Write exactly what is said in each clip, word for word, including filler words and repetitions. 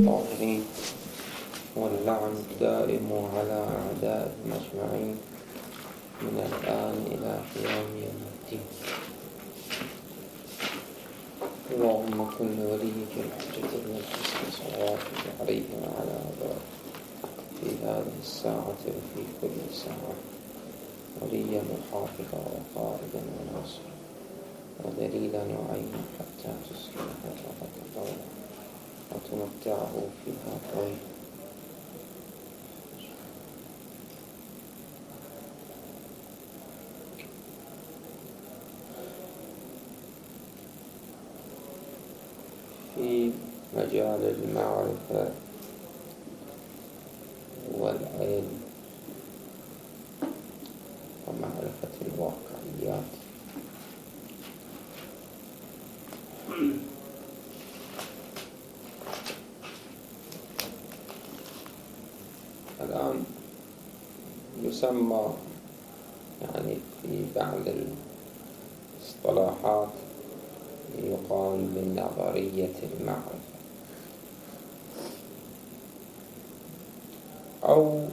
الطاهرين، واللعن الدائم على أعدائهم أجمعين من الآن إلى قيام يوم الدين. اللهم كن لوليك الحجة بن الحسن صلوات الله عليه وعلى آبائه في هذه الساعة وفي كل ساعة وليا وحافظا وقائدا وناصرا ودليلا وعينا حتى تسكنه الأرض طوعا وتمتعه فيها طويلا. في مجال المعرفة والعلم ومعرفة الواقعيات، الآن يسمى يعني في بعض الاصطلاحات يقال بنظرية المعرفة، أو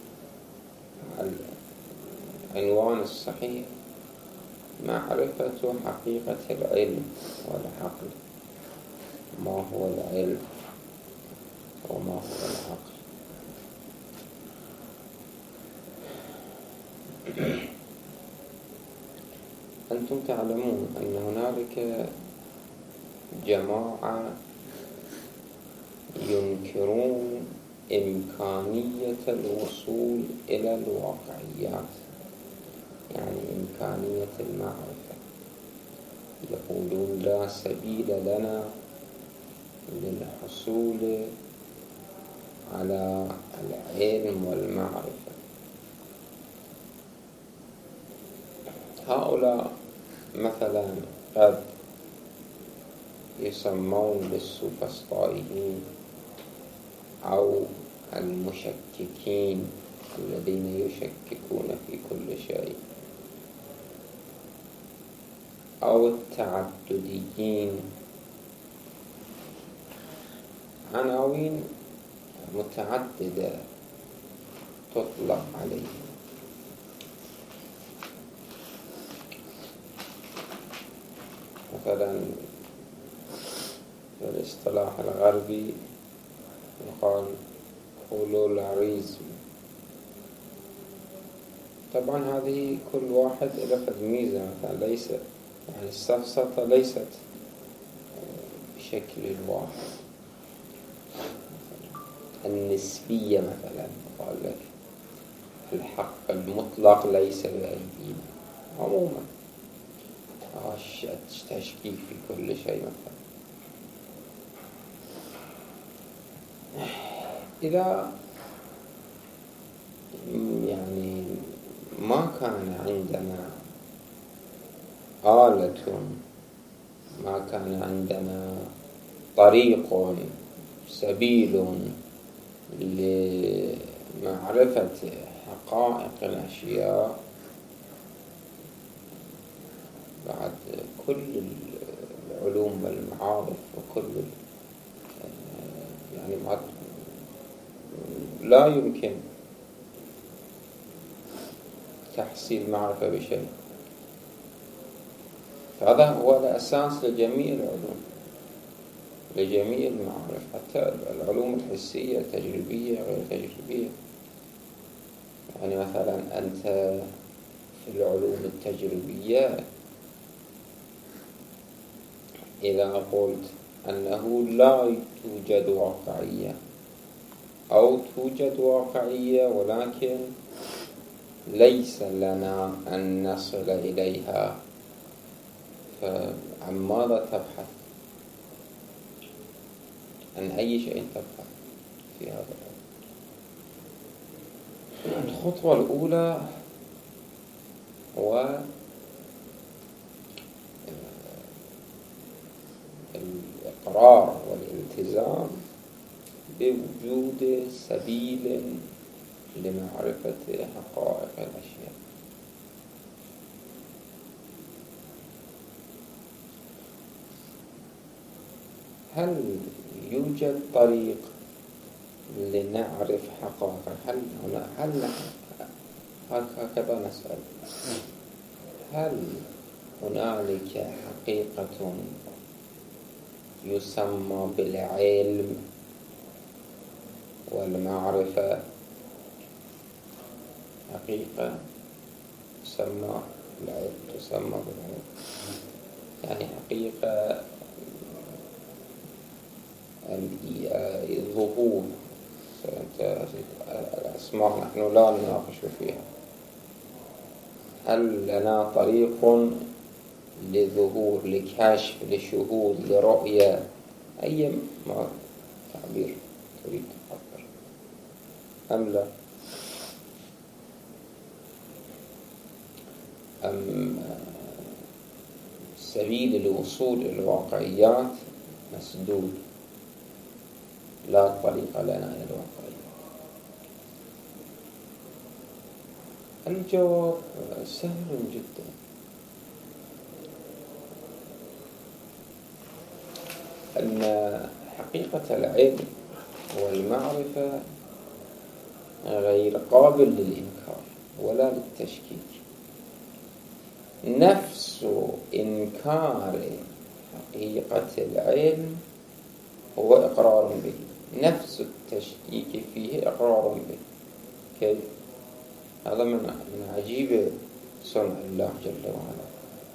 العنوان الصحيح معرفة حقيقة العلم والعقل. ما هو العلم وما هو العقل؟ أنتم تعلمون أن هنالك جماعة ينكرون إمكانية الوصول إلى الواقعيات، يعني إمكانية المعرفة. يقولون لا سبيل لنا للحصول على العلم والمعرفة. هؤلاء مثلا قد يسمون بالسوفسطائيين أو المشككين الذين يشككون في كل شيء، أو التعدديين، عناوين متعددة تطلق عليهم. مثلا في الاصطلاح الغربي يقال كولولاريزم. طبعا هذه كل واحد له ميزة، مثلا ليس يعني السفسطة ليست بشكل واحد. النسبية مثلا قال لك الحق المطلق ليس بأيدينا. عموما تشكيك في كل شيء. مثلا إذا يعني ما كان عندنا آلة، ما كان عندنا طريق، سبيل لمعرفة حقائق الأشياء، بعد كل العلوم والمعارف وكل يعني لا يمكن تحصيل معرفة بشيء. هذا هو الأساس لجميع العلوم، لجميع المعارف، حتى العلوم الحسية التجريبية غير التجريبية. يعني مثلا أنت في العلوم التجريبية إذا قلت أنه لا توجد واقعية أو توجد واقعية ولكن ليس لنا أن نصل إليها، فعن ماذا تبحث؟ عن أي شيء تبحث في هذا الأمر؟ الخطوة الأولى هو الإقرار والالتزام بوجود سبيل لمعرفة حقائق الأشياء. هل يوجد طريق لنعرف حقائق. هل هنا هل هكذا نسأل، هل هنالك حقيقة يسمى بالعلم والمعرفة؟ حقيقة تسمى بالعلم تسمى بالعلم يعني حقيقة الظهور. الأسماء نحن لا نناقش فيها. هل لنا طريق لظهور، لكشف، لشهود، لرؤية، أي ما تعبير تريد تعبر أم لا؟ أم سبيل الوصول إلى الواقعيات مسدود، لا طريق لنا إلى الواقعيات؟ الجواب سهل جدا. أن حقيقة العلم والمعرفة غير قابل للإنكار ولا للتشكيك. نفس إنكار حقيقة العلم هو إقرار به، نفس التشكيك فيه إقرار به. كيف؟ هذا من من عجيب صنع الله جل وعلا،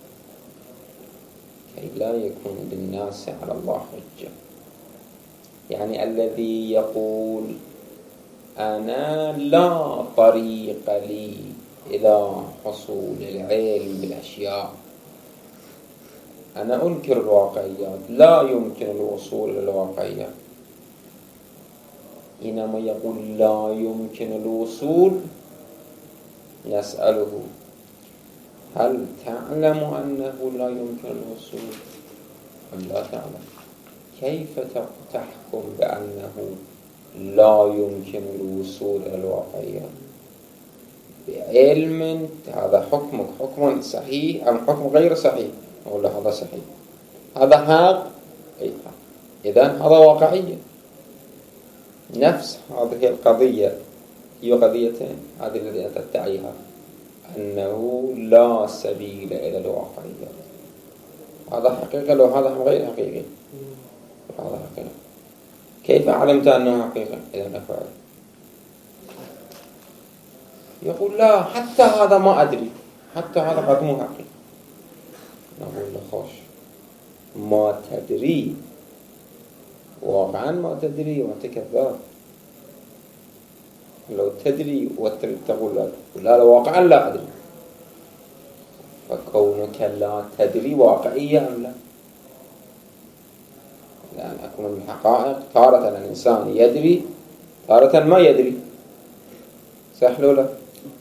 كي لا يكون للناس على الله حجة. يعني الذي يقول أنا لا طريق لي إلى حصول العلم بالأشياء، أنا أنكر الواقعيات، لا يمكن الوصول إلى الواقعيات. حينما يقول لا يمكن الوصول نسأله هل تعلم أنه لا يمكن الوصول أم لا تعلم؟ كيف تحكم بأنه لا يمكن الوصول إلى الواقعيات؟ بعلم هذا حكمك حكم صحيح أم حكم غير صحيح؟ أقول له هذا صحيح، هذا حق، إذن هذا واقعية. نفس هذه القضية هي قضيتين، هذه التي تدعيها أنه لا سبيل إلى الواقعية، هذا حقيقة لو هذا غير حقيقي. هذا حقيقة، كيف علمت أنه حقيقة؟ إذن أفعل. يقول لا حتى هذا ما أدري، حتى هذا قد مو حقيقي. نقول له خوش، ما تدري واقعا ما تدري وأنت كذاب. لو تدري وتقول لا لا لا واقعا لا أدري، فكونك لا تدري واقعية أم لا؟ لأن أكون من الحقائق تارة الإنسان يدري تارة ما يدري، صح لو لا؟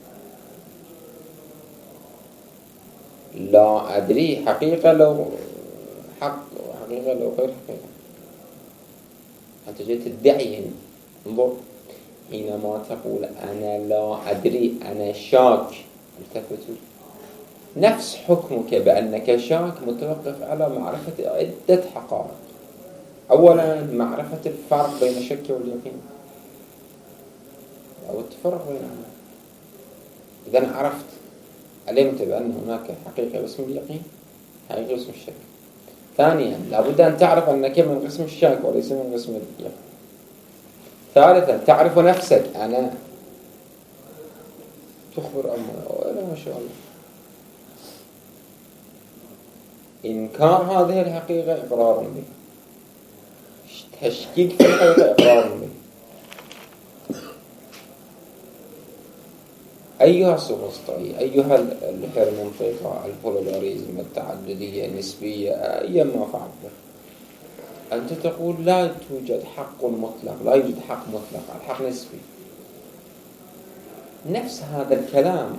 لا أدري حقيقة لو حق، وحقيقة لو غير حقيقة. أنت جيت تدعي. انظر، حينما تقول أنا لا أدري أنا شاك، التفتوا، نفس حكمك بأنك شاك متوقف على معرفة عدة حقائق. أولا معرفة الفرق بين الشك واليقين أو التفرق بينهما. إذا عرفت علمت بأن هناك حقيقة باسم اليقين، حقيقة باسم الشك. ثانيا لابد أن تعرف أنك من قسم الشك وليس من قسم اليقين. ثالثا تعرف نفسك، أنا تخبر أمه ما شاء الله. إنكار هذه الحقيقة إقرار به، تشكيك في الحقيقة إقرار به. أيها السوفسطائي، أيها الهرمنطيقة، البولاريزم، التعددية، النسبية، أي ما فعلت، أنت تقول لا توجد حق مطلق، لا يوجد حق مطلق، الحق نسبي. نفس هذا الكلام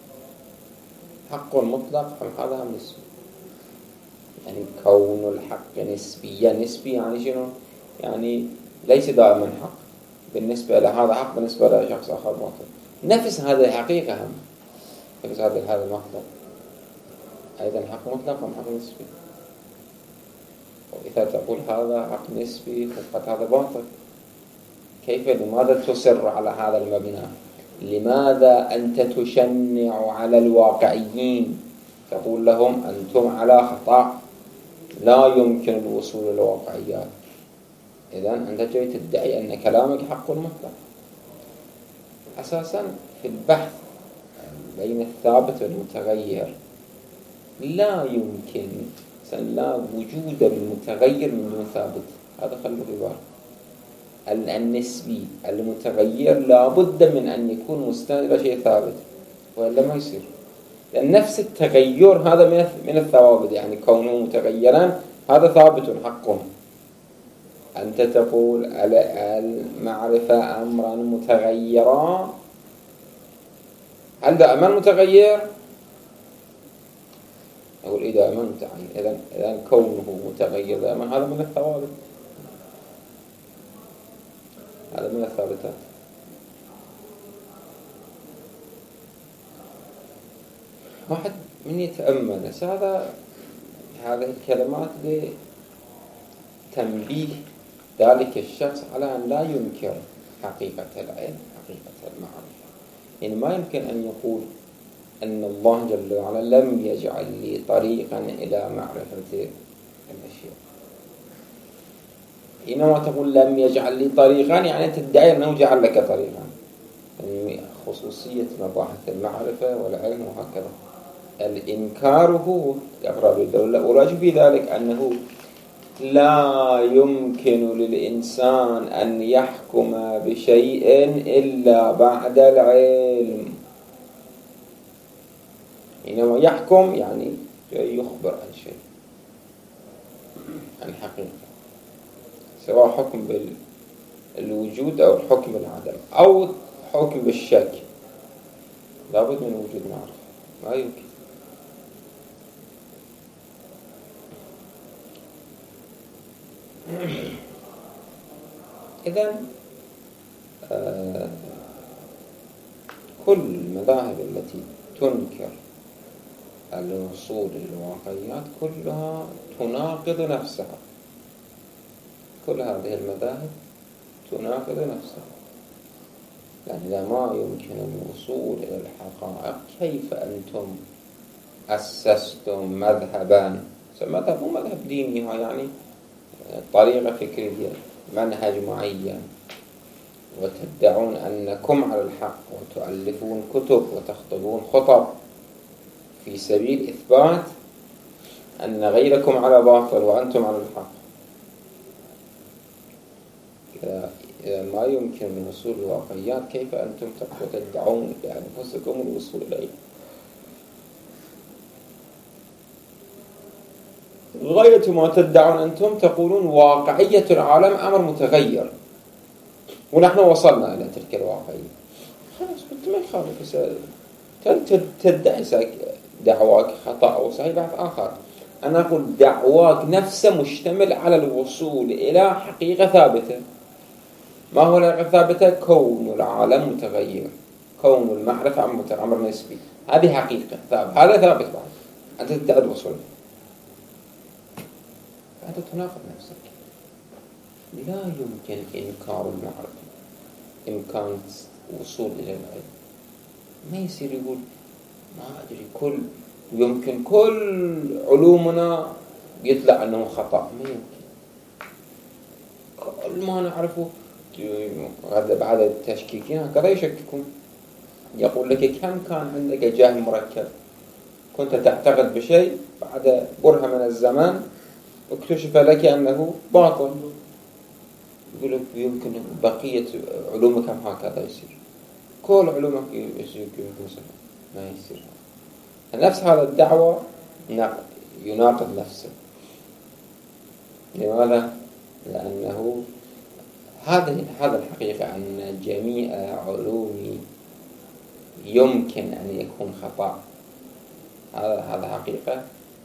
حق مطلق أم هذا نسبي؟ يعني كون الحق نسبيا، نسبي يعني شنو؟ يعني ليس دائما حق، بالنسبة إلى هذا حق بالنسبة إلى شخص آخر باطل. نفس هذه الحقيقة هم، نفس هذا هذا المطلق أيضا حق مطلق أم حق نسبي؟ وإذا تقول هذا حق نسبي فقط هذا باطل. كيف لماذا تصر على هذا المبنى؟ لماذا أنت تشنع على الواقعيين تقول لهم أنتم على خطأ لا يمكن الوصول إلى الواقعيات؟ إذن أنت جاي تدعي أن كلامك حق مطلق. أساسا في البحث بين الثابت والمتغير لا يمكن لا وجود المتغير من دون ثابت. هذا خلوا في بالك. النسبي المتغير لا بد من أن يكون مستند إلى شيء ثابت وإلا ما يصير. لأن نفس التغير هذا من الثوابت، يعني كونه متغيرا هذا ثابت حقه. أنت تقول المعرفة أمرا متغيرا، هل دائما متغير؟ أقول إيه دائما متغير. إذن إذن كونه متغير دائما هذا من الثوابت، هذا من الثابتات. واحد من يتأمل هذا هذه الكلمات لتنبيه ذلك الشخص على أن لا ينكر حقيقة العلم، حقيقة المعرفة. يعني ما يمكن أن يقول أن الله جل وعلا لم يجعل لي طريقا إلى معرفة الأشياء. حينما تقول لم يجعل لي طريقا يعني تدعي أنه جعل لك طريقا، يعني خصوصية مباحث المعرفة والعلم وهكذا. الإنكار هو يقرأ بالدولة، وراجع في ذلك أنه لا يمكن للإنسان أن يحكم بشيء إلا بعد العلم. حينما يحكم يعني يخبر عن شيء، عن حقيقة، سواء حكم بالوجود أو الحكم بالعدم أو حكم بالشك، لابد من وجود معرفة، ما يمكن. إذن آه كل المذاهب التي تنكر الوصول للواقعيات كلها تناقض نفسها. كل هذه المذاهب تناقض نفسها، يعني إذا ما يمكن الوصول إلى الحقائق كيف أنتم أسستم مذهبا؟ مذهب مو مذهب ديني، يعني طريقة فكرية، منهج معين، وتدعون أنكم على الحق وتؤلفون كتب وتخطبون خطب في سبيل إثبات أن غيركم على باطل وأنتم على الحق. إذا ما يمكن الوصول للواقعيات كيف أنتم تدعون لأنفسكم الوصول إليه؟ غاية ما تدعون أنتم تقولون واقعية العالم أمر متغير ونحن وصلنا إلى تلك الواقعية. خلاص قلت ما يخالف، بس تدعي دعواك خطأ أو صحيح بعد آخر. أنا أقول دعواك نفسه مشتمل على الوصول إلى حقيقة ثابتة. ما هو الحقيقة الثابتة؟ كون العالم متغير، كون المعرفة أمر نسبي، هذه حقيقة ثابت، هذا ثابت. بعد أنت تدعي الوصول، أنت تناقض نفسك. لا يمكن إنكار المعرفة، إمكان وصول إلى العلم. ما يصير يقول ما أدري كل يمكن كل علومنا يطلع أنه خطأ. ما يمكن. كل ما نعرفه بعد التشكيكين هكذا يشككون. يقول لك كم كان عندك جهل مركب، كنت تعتقد بشيء، بعد برهة من الزمان اكتشف لك أنه باطل. يقول لك يمكن بقية علومك هم هكذا يصير، كل علومك يصير مثلا. ما يصير. نفس هذا الدعوة يناقض نفسه. لماذا؟ لأنه هذا هذا الحقيقة أن جميع علومي يمكن أن يكون خطأ. هذا هذا حقيقة،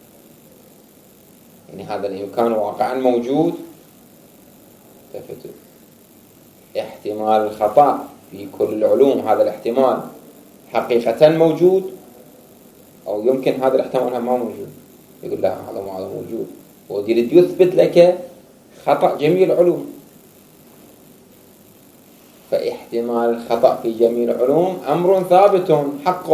يعني هذا الإمكان واقعا موجود. تفتوا احتمال الخطأ في كل العلوم، هذا الاحتمال حقيقة موجود، أو يمكن هذا الاحتمال ما موجود. يقول لا هذا هذا موجود، ويريد يثبت لك خطأ جميع العلوم. فاحتمال الخطأ في جميع العلوم أمر ثابت حق.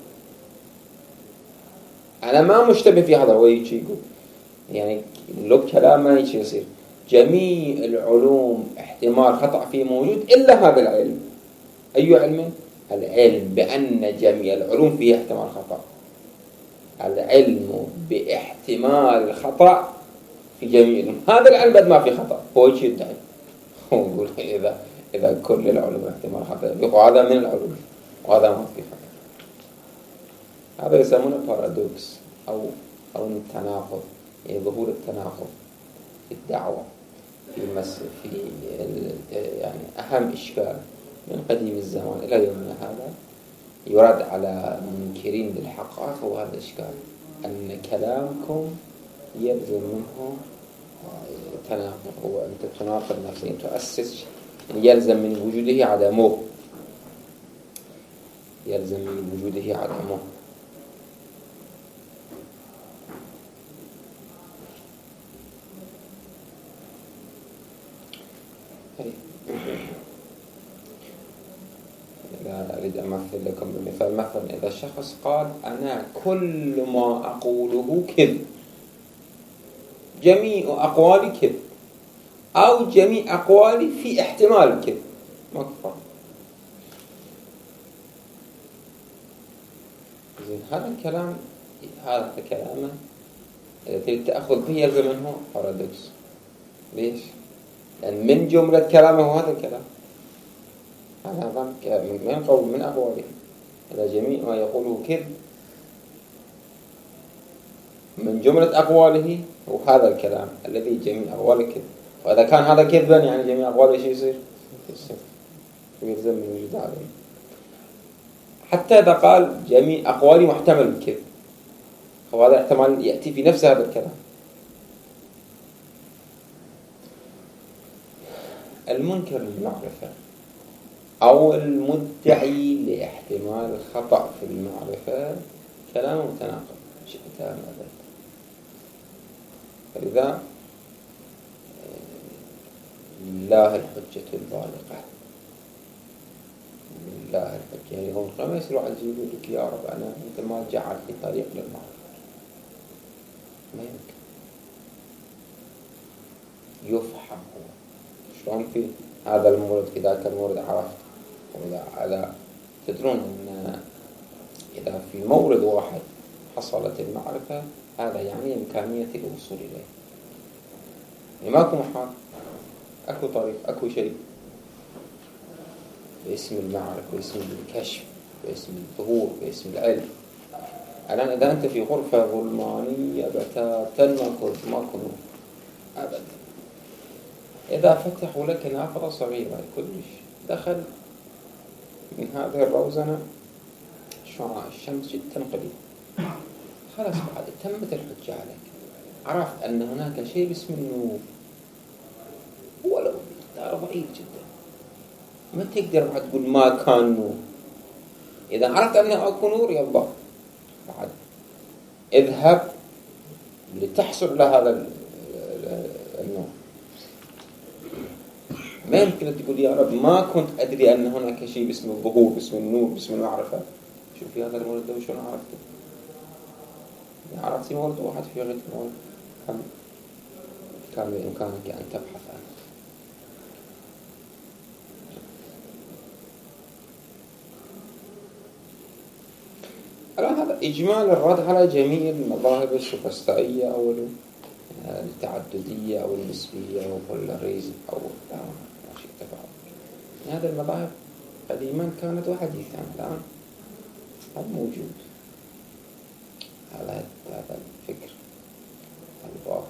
أنا ما مشتبه في هذا. هو يجي يقول يعني لو كلام ما يجي يصير جميع العلوم احتمال خطأ فيه موجود إلا هذا العلم. أي علم؟ العلم بأن جميع العلوم فيه احتمال خطأ. العلم باحتمال الخطأ في جميع العلوم. هذا العلم بعد ما في خطأ. هو يجي يدعي هو يقول إذا إذا كل العلوم احتمال خطأ يقول هذا من العلوم وهذا ما في خطأ. هذا يسمونه بارادوكس أو أو التناقض، يعني ظهور التناقض في الدعوة في مس في يعني أهم إشكال من قديم الزمان إلى يومنا هذا يرد على منكرين للحقائق. هو هذا الإشكال أن كلامكم يلزم منه تناقض. هو أنت تناقض نفسك، تؤسس يلزم من وجوده عدمه، يلزم من وجوده عدمه. إذا أريد أمثل لكم بمثال، مثلا إذا شخص قال أنا كل ما أقوله كذب، جميع أقوالي كذب، أو جميع أقوالي في احتمال الكذب، مكفى. زين هذا الكلام هذا كلامه إذا تريد تأخذ به يلزم منه بارادوكس. ليش؟ لأن من جملة كلامه هذا الكلام هذا من قول من أقواله. إذا جميع ما يقوله كذب من جملة أقواله وهذا الكلام الذي جميع أقواله كذب، وإذا كان هذا كذبا يعني جميع أقواله شيء يصير يلزم من وجود عليه. حتى إذا قال جميع أقوالي محتمل بالكذب، وهذا احتمال يأتي في نفس هذا الكلام. المنكر للمعرفة أو المدعي لاحتمال الخطأ في المعرفة كلام متناقض شئت أم أبيت. فلذا لله الحجة البالغة، لله الحجة. يعني هو ما يصير واحد يقول لك يا رب أنا أنت ما جعلت لي طريق للمعرفة، ما يمكن يفحم. هو شلون في هذا المورد في ذاك المورد عرفت. وإذا على تدرون أن إذا في مورد واحد حصلت المعرفة هذا يعني إمكانية الوصول إليه. يعني ماكو محال، أكو طريق، أكو شيء باسم المعرفة، باسم الكشف، باسم الظهور، باسم العلم. الآن إذا أنت في غرفة ظلمانية بتاتا ماكو ماكو نور أبدا، إذا فتحوا لك نافذة صغيرة كلش دخل من هذه الروزنة شعاع الشمس جدا قليل، خلاص بعد تمت الحجة عليك. عرفت أن هناك شيء باسم النور ولو مقدار ضئيل جدا، ما تقدر بعد تقول ما كان نور. إذا عرفت أنه أكو نور يلا بعد اذهب لتحصل لهذا النور. ما يمكن تقول يا رب ما كنت أدري أن هناك شيء باسم الظهور، باسم النور، باسم المعرفة. شوفي هذا المورد ده وشون عرفته. عرفتي مورد واحد في غير مورد كم كان بإمكانك أن تبحث عنه. الآن هذا إجمال الرد على جميع المذاهب السوفسطائية أو التعددية أو النسبية أو البولاريزم أو ما شئت بعد. هذه المذاهب قديما كانت وحديثا، الآن هذا موجود. هذا هذا الفكر الباطل.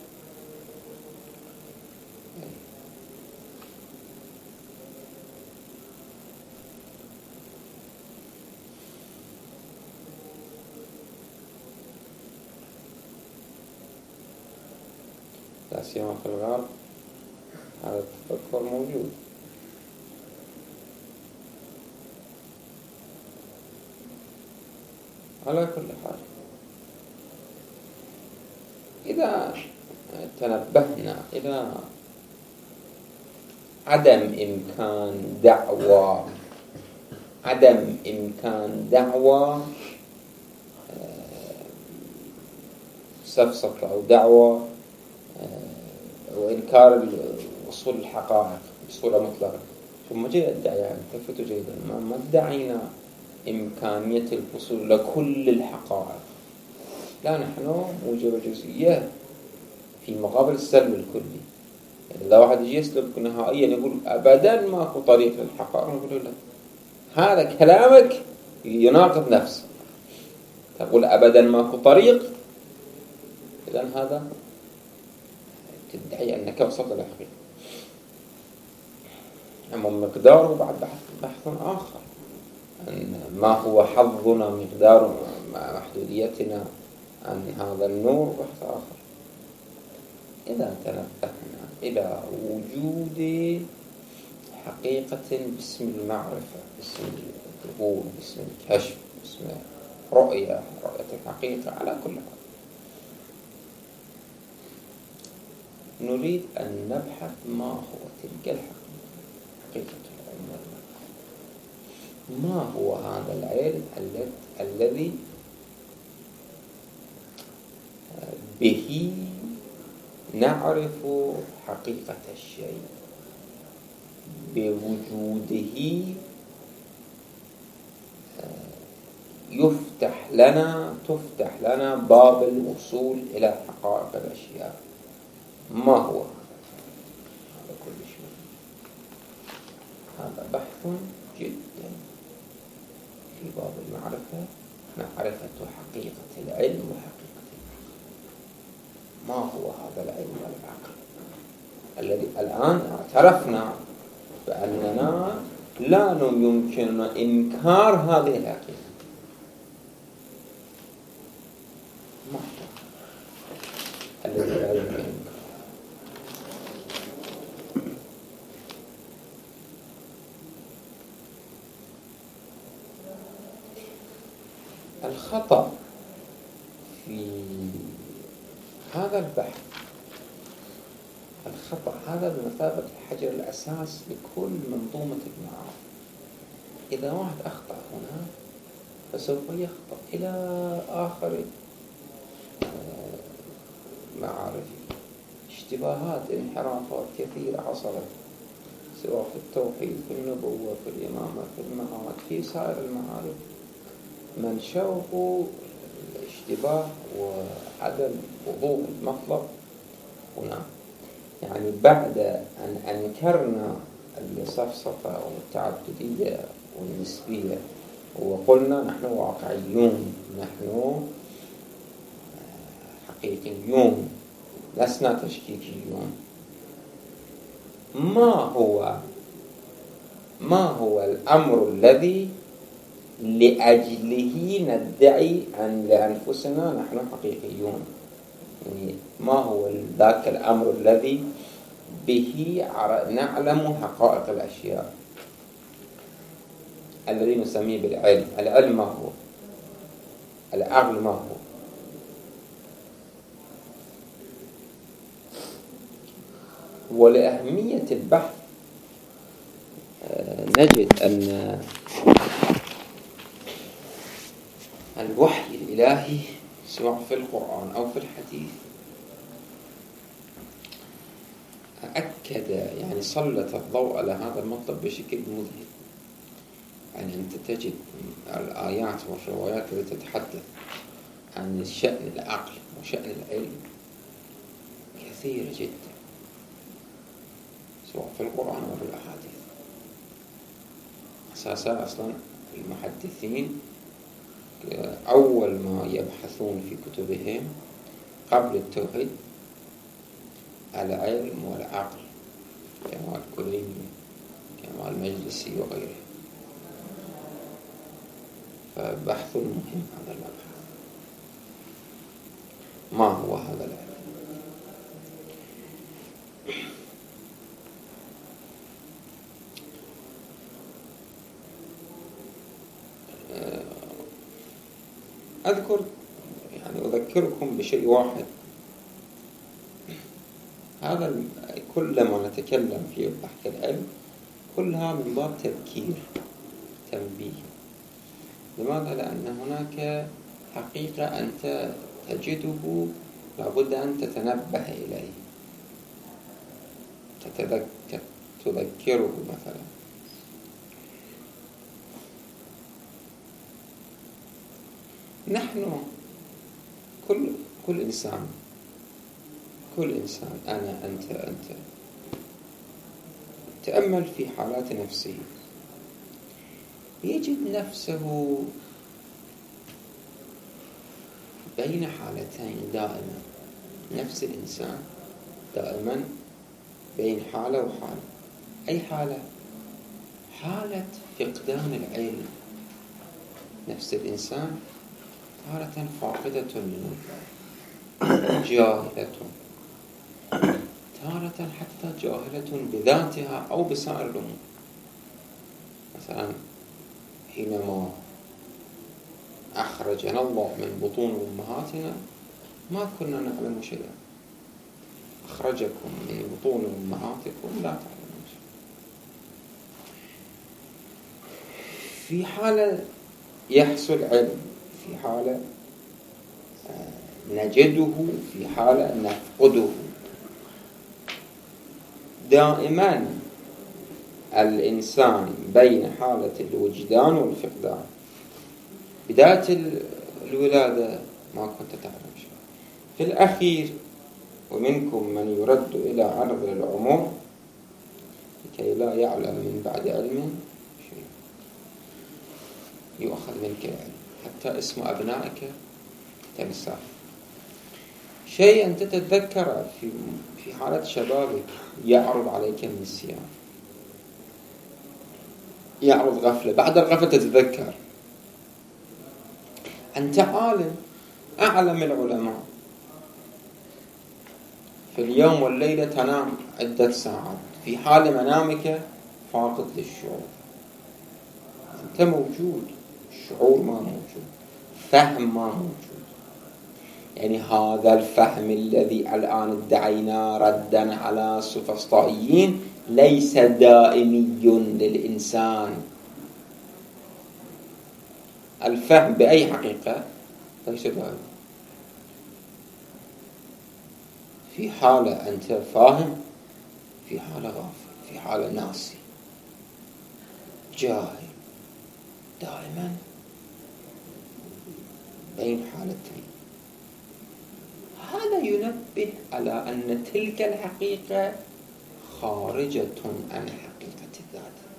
لا سيما في الغرب هذا التفكر موجود. على كل حال إذا تنبهنا إلى عدم إمكان دعوى عدم إمكان دعوى سفسطة أو دعوى وإنكار وصول الحقائق بصورة مطلقة. ثم جاء الدعاء التفتوا جيدا، ما ادعينا إمكانية الوصول لكل الحقائق، لا، نحن موجب جزئية في مقابل السلب الكلي. يعني إذا واحد يجي يسلب نهائيا يقول أبدا ماكو طريق للحقائق، نقول له هذا كلامك يناقض نفسه. تقول أبدا ماكو طريق، إذن هذا تدعي أنك وصلت للحقيقة. أما مقداره بعد بحث بحث آخر، أن ما هو حظنا مقدار محدوديتنا عن هذا النور بحث آخر. إذا تنبهنا إلى وجود حقيقة باسم المعرفة، باسم الظهور، باسم الكشف، باسم رؤية رؤية الحقيقة، على كل حال نريد أن نبحث ما هو تلك الحقيقة، حقيقة العلم والمعرفة. ما هو هذا العلم الذي به نعرف حقيقة الشيء، بوجوده يفتح لنا تفتح لنا باب الوصول إلى حقائق الأشياء. ما هو هذا كل شيء؟ هذا بحث جدا في باب المعرفة، معرفة حقيقة العلم وحقيقة العقل. ما هو هذا العلم والعقل الذي الآن اعترفنا بأننا لا يمكننا إنكار هذه الحقيقة؟ ما هو الذي لا يمكن إنكار؟ الخطأ في هذا البحث، الخطأ هذا بمثابة الحجر الأساس لكل منظومة المعارف. إذا واحد أخطأ هنا فسوف يخطأ إلى آخر معارف. اشتباهات، انحرافات كثيرة حصلت، سواء في التوحيد، في النبوة، في الإمامة، في المعاد، في سائر المعارف. منشأه الاشتباه وعدم وضوح المطلب هنا. يعني بعد أن أنكرنا السفسطة والتعددية والنسبية وقلنا نحن واقعيون، نحن حقيقيون، لسنا تشكيكيون، ما هو ما هو الأمر الذي لأجله ندعي أن لأنفسنا نحن حقيقيون؟ يعني ما هو ذاك الأمر الذي به نعلم حقائق الأشياء، الذي نسميه بالعلم؟ العلم ما هو؟ العقل ما هو؟ ولأهمية البحث نجد أن الوحي الإلهي سواء في القرآن أو في الحديث أكد، يعني سلط الضوء على هذا المطلب بشكل مذهل. يعني أنت تجد الآيات والروايات التي تتحدث عن شأن العقل وشأن العلم كثيرة جدا، سواء في القرآن أو في الأحاديث. أساسا أصلا المحدثين أول ما يبحثون في كتبهم قبل التوحيد العلم والعقل، كما الكليني، كما المجلسي وغيره. فبحث مهم هذا المبحث، ما هو هذا العلم؟ أذكر يعني أذكركم بشيء واحد. هذا كلما نتكلم في بحث العلم كلها من باب تذكير تنبيه. لماذا؟ لأن هناك حقيقة أنت تجده لابد أن تتنبه إليه، تتذكر تذكره. مثلا نحن كل كل إنسان كل إنسان أنا أنت أنت تأمل في حالات نفسه يجد نفسه بين حالتين دائما. نفس الإنسان دائما بين حالة وحالة. أي حالة؟ حالة فقدان العلم. نفس الإنسان تارة فاقدة للعلم، جاهلة، تارة حتى جاهلة بذاتها أو بسائر الأمور. مثلا حينما أخرجنا الله من بطون أمهاتنا ما كنا نعلم شيئا. أخرجكم من بطون أمهاتكم لا تعلمون شيئا. في حالة يحصل علم، في حالة نجده، في حالة نفقده. دائما الإنسان بين حالة الوجدان والفقدان. بداية الولادة ما كنت تعلم شيء، في الأخير ومنكم من يرد إلى عرض العمر لكي لا يعلم من بعد علم شيء. يؤخذ منك العلم حتى اسم أبنائك تنساه. شيء أنت تتذكره في في حالة شبابك يعرض عليك النسيان، يعرض غفلة، بعد الغفلة تتذكر. أنت عالم، أعلم العلماء، في اليوم والليلة تنام عدة ساعات، في حال منامك فاقد للشعور. أنت موجود، الشعور ما موجود، فهم ما موجود. يعني هذا الفهم الذي الآن ادعينا ردا على السوفسطائيين ليس دائمي للإنسان. الفهم بأي حقيقة ليس دائمي. في حالة أنت فاهم، في حالة غافل، في حالة ناسي، جاهل، دائما بين حالتين. هذا ينبه على أن تلك الحقيقة خارجة عن حقيقة ذاتك.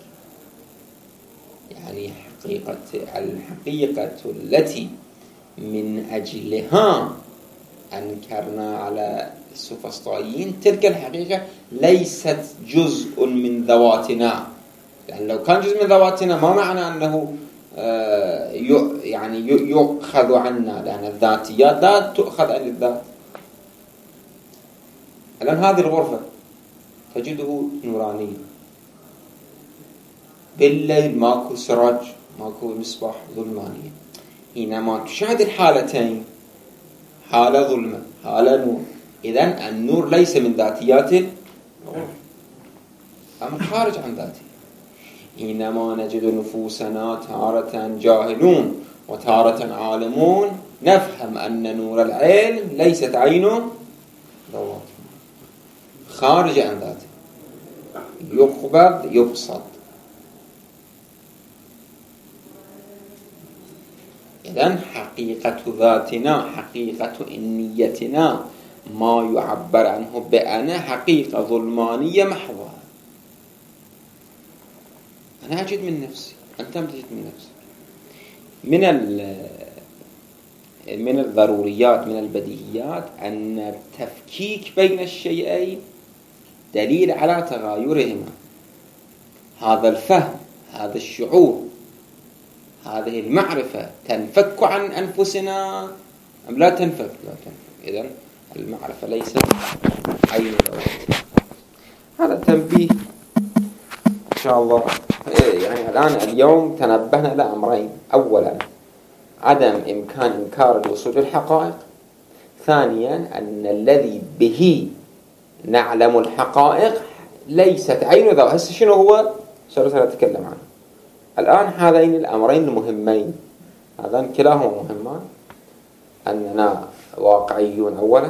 يعني حقيقة الحقيقة التي من أجلها أنكرنا على السوفسطائيين، تلك الحقيقة ليست جزء من ذواتنا. لأن لو كان جزء من ذواتنا ما معنى أنه يعني يؤخذ عنا، لأن الذاتيات لا تؤخذ عن الذات. الآن هذه الغرفة تجده نورانية، بالليل ماكو سراج، ماكو مصباح، ظلمانية. حينما تشاهد الحالتين، حالة ظلمة، حالة نور، إذن النور ليس من ذاتيات الغرفة، أما خارج عن ذاته. حينما نجد نفوسنا تارة جاهلون وتارة عالمون، نفهم أن نور العلم ليست عينه ذوات، خارج عن ذاته، يقبض يبسط. إذن حقيقة ذاتنا، حقيقة إنيتنا، ما يعبر عنه بأنا، حقيقة ظلمانية محضة. أنا أجد من نفسي، أنت تجد من نفسك. من من الضروريات، من البديهيات، أن التفكيك بين الشيئين دليل على تغايرهما. هذا الفهم، هذا الشعور، هذه المعرفة تنفك عن أنفسنا أم لا تنفك؟ لا تنفك. إذن المعرفة ليست عين ذاتها. هذا تنبيه إن شاء الله. يعني الآن اليوم تنبهنا لأمرين: أولا عدم إمكان إنكار الوصول للحقائق، ثانيا أن الذي به نعلم الحقائق ليست عين ذوات. هسه شنو هو سأتكلم أتكلم عنه الآن. هذين الأمرين المهمين، هذان كلاهما مهمان، أننا واقعيون أولا،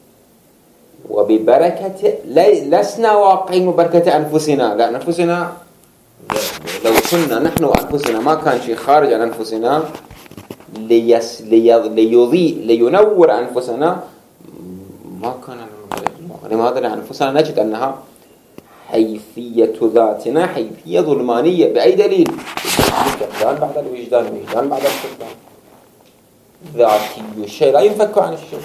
وببركة لسنا واقعين ببركة أنفسنا. لا، أنفسنا لو كنا نحن وأنفسنا ما كان شيء خارج عن أنفسنا ليس ليضيء لينور أنفسنا ما كان. لماذا؟ لأن أنفسنا نجد أنها حيثية ذاتنا حيثية ظلمانية. بأي دليل؟ الوجدان بعد الوجدان، الوجدان بعد الفقدان. ذاتي الشيء لا ينفك عن الشيء،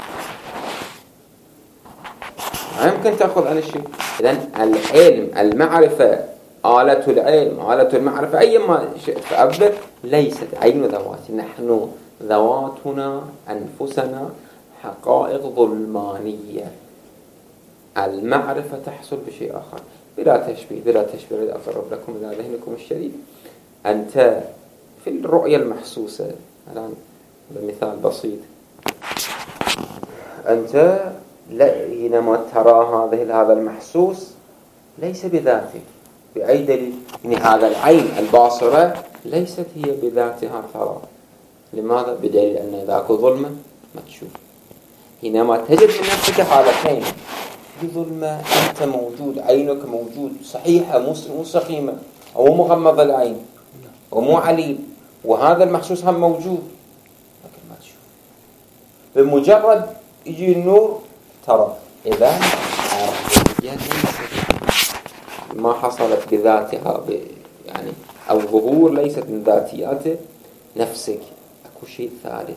ما يمكن تأخذ عن الشيء. إذن العلم، المعرفة، آلة العلم، آلة المعرفة، أي ما شئت فأبدأ، ليست عين ذوات. نحن ذواتنا أنفسنا حقائق ظلمانية. المعرفة تحصل بشيء آخر بلا تشبيه. بلا تشبيه أريد أقرب لكم إلى ذهنكم الشريف. أنت في الرؤية المحسوسة الآن بمثال بسيط، أنت حينما ترى هذه هذا المحسوس ليس بذاته. بأي دليل؟ يعني هذا العين الباصرة ليست هي بذاتها ترى. لماذا؟ بدليل أن ذاك ظلمة ما تشوف. حينما تجد من نفسك حالتين، في ظلمة أنت موجود، عينك موجود صحيحة مو سقيمة أو مغمض العين ومو عليل، وهذا المحسوس هم موجود لكن ما تشوف. بمجرد يجي النور ترى. إذا ما حصلت بذاتها ب... يعني الظهور ليست من ذاتيات نفسك، أكو شيء ثالث.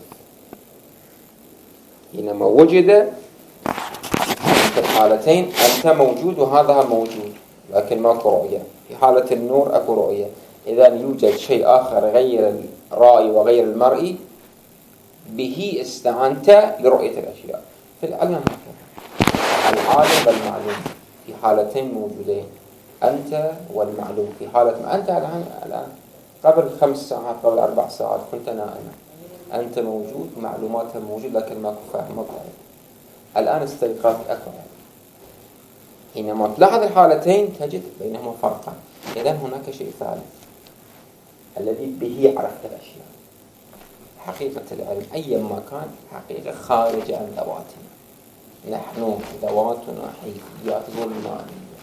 حينما وجد في الحالتين أنت موجود وهذا موجود لكن ماكو رؤية. في حالة النور أكو رؤية. إذا يوجد شيء آخر غير الرأي وغير المرئي به استعنت لرؤية الأشياء. في العلم العالم والمعلوم في حالتين موجودين، أنت والمعلوم. في حالة ما أنت الآن الآن قبل خمس ساعات قبل أربع ساعات كنت نائما، أنت موجود، معلوماتها موجود لكن ماكو فهم مطلع. الآن استيقظت أكو. حينما تلاحظ الحالتين تجد بينهما فرقا. إذا هناك شيء ثالث الذي به عرفت الأشياء. حقيقة العلم أي ما كان حقيقة خارجة عن ذواتنا. نحن ذواتنا حيثيات ظلمانية